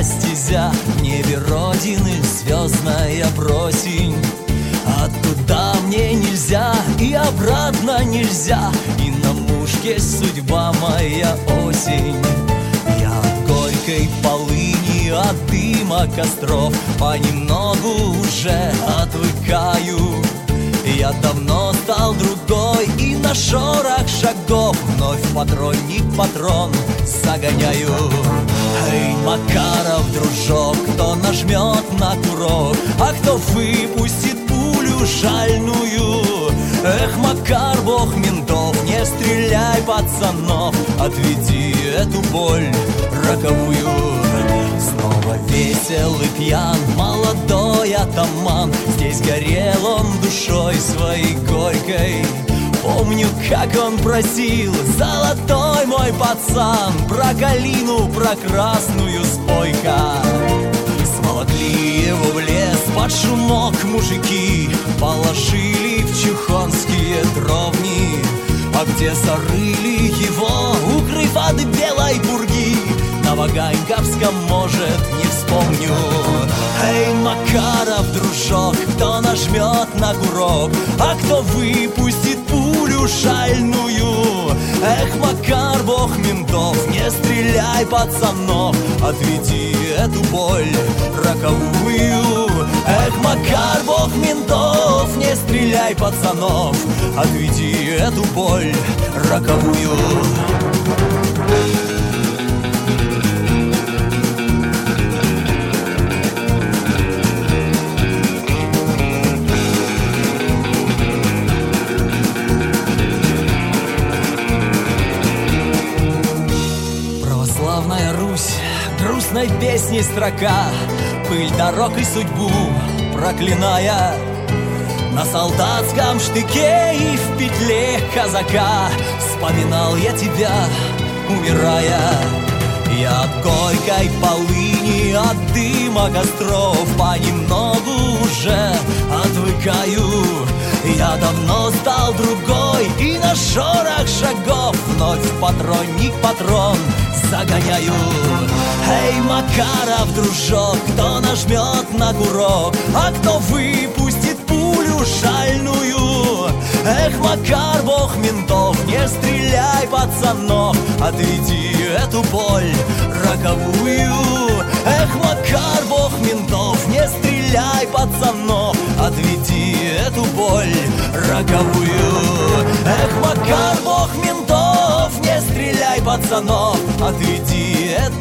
стезя, в небе родины звездная просень. А туда мне нельзя, и обратно нельзя, и на мушке судьба моя осень. Я от горькой полыни, от дыма костров понемногу уже отвыкаю. Я давно стал другой, и на шорох шагов вновь патронник патрон загоняю. Эй, Макаров, дружок, кто нажмет на курок, а кто выпустит пулю шальную? Эх, Макар, бог ментов, не стреляй, пацанов, отведи эту боль роковую. Снова весел и пьян молодой атаман, здесь горел он душой своей горькой. Помню, как он просил: золотой мой пацан, про калину, про красную спой-ка. Сволокли его в лес под шумок мужики, положили в чухонские дровни. А где зарыли его, укрыв от белой пурги, на Ваганьковском, может, не вспомню. Эй, Макаров, дружок, кто нажмет на курок, а кто выпустит пулю шальную? Эх, Макар, бог ментов, не стреляй, пацанов, отведи эту боль роковую. Эх, Макар, бог ментов, не стреляй, пацанов, отведи эту боль роковую. Православная Русь, грустной песни строка, пыль дорог и судьбу проклиная. На солдатском штыке и в петле казака вспоминал я тебя, умирая. Я от горькой полыни, от дыма костров понемногу уже отвыкаю. Я давно стал другой, и на шорох шагов вновь патронник патрон загоняю. Эй, Макаров, дружок, кто нажмет на курок, а кто выпустит пулю шальную? Эх, Макар, бог ментов, не стреляй, пацанов, отведи эту боль роковую. Эх, Макар, бог ментов, не стреляй, пацанов, отведи эту боль роковую. Эх, Макар, бог ментов, не стреляй, пацанов, отведи эту